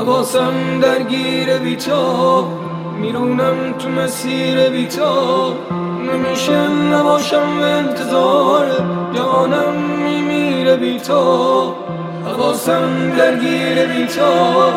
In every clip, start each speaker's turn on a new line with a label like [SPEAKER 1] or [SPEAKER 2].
[SPEAKER 1] حواسم درگیر بی تو، میرونم تو مسیر بی تو، نمیشه نباشم به انتظار، جانم میمیره بی تو. حواسم درگیر بی تو،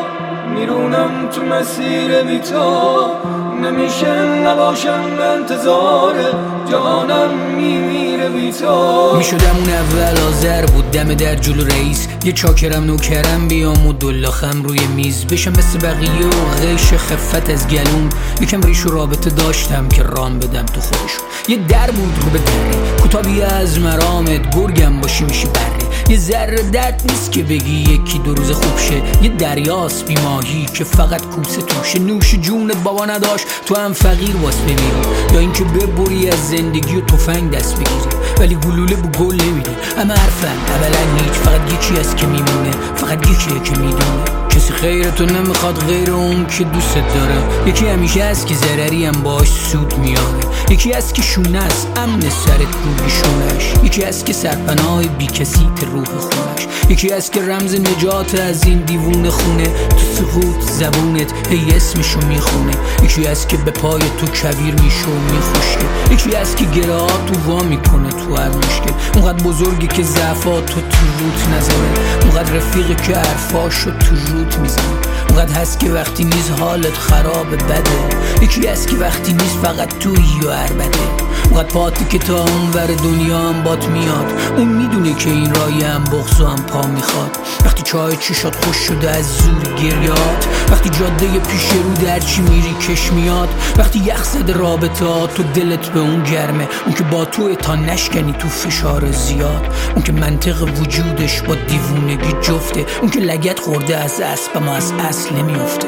[SPEAKER 1] میرونم تو مسیر بی تو، نمیشه نباشم به انتظار، جانم میمیره بی تو.
[SPEAKER 2] میشدم اون اول آذر بود دم در جلو رئیس، یه چاکرم نوکرم بیام و دولاخم روی میز، بشم مثل بقیه و غیش خفت از گلوم، یکم ریش و رابطه داشتم که رام بدم تو خودشون. یه در بود رو به دره، کوتابی از مرامت، گرگم باشی میشی بره. یه ذره درد نیست که بگی یکی دو روز خوب شه، یه دریاست بی ماهی که فقط کوسه توشه. نوش جونت بابا نداشت تو هم فقیر واس بمیری، یا اینکه ببری از زندگی و تفنگ دست بگیری، ولی گلوله بو گل نمیری. اما حرفن اولا هیچ، فقط یکی هست که میمونه، فقط یکیه که میدونه. کسی خیرتو نمیخواد غیر اون که دوست داره، یکی همیشه هست که ضرری هم باش سود میاره، یکی هست که شونه است امن سرت روی شونش، یکی هست که سرپناه بی کسی روح خونش، یکی هست که رمز نجات از این دیوونه خونه، تو سقوط زبونت هی اسمشو میخونه، یکی هست که به پای تو کبیر میشه و میخوشگه، یکی هست که گرهات تو وا میکنه تو هر مشکل، اونقدر بزرگی که ضعفاتو تو روت نذاره، اونقدر رفیقی که حرفاشو تو روت میزنه، اونقدر هست که وقتی نیست حالت خراب بده، یکی هست که وقتی نیست فقط تویی و عربده، اونقدر پاتی که تا اونور دنیا هم بات میاد، اون میدونه که این رای هم بغض و هم پا میخواد، وقتی چای چشات خوش شده از زور گریات، وقتی جاده پیش رو درچی میری کش میاد، وقتی یخ زده رابطات تو دلت به اون گرمه، اون که با توی تا نشکنی تو فشار زیاد، اون که منطق وجودش با دیوونگی جفته، اون که لگت خورده از اسب اما از اصل نمیفته.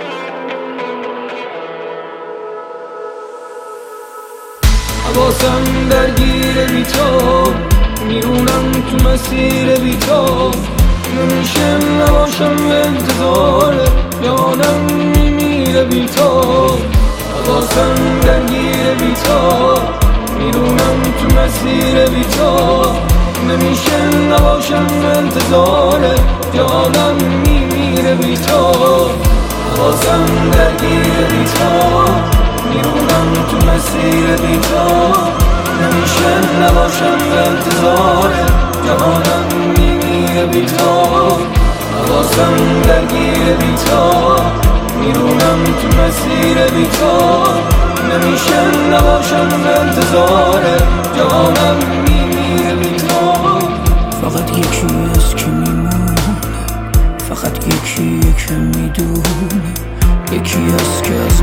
[SPEAKER 1] حواسم درگیر بی تو، میرونم تو مسیر بی تو، نمیشه نباشم به انتظار، جانم میمیره بی تو. حواسم درگیر بی تو، میرونم تو مسیر بی تو، نمیشه نباشم به انتظار، جانم میمیره بی تو. حواسم درگیر بی تو، میرونم تو مسیر بی تو، نمیشه نباشم به انتظار، جهانم میمیره بی تو. حواسم درگیر بی تو، میرونم تو مسیر بی تو، نمیشه نباشم به انتظار، جهانم میمیره بی تو.
[SPEAKER 2] فقط یکی هست که میمونه، فقط یکیه که میدونه، یکی هست که از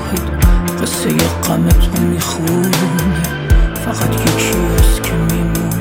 [SPEAKER 2] نگاهت قصه غمتو میخونه، فقط یکی هست که میمونه.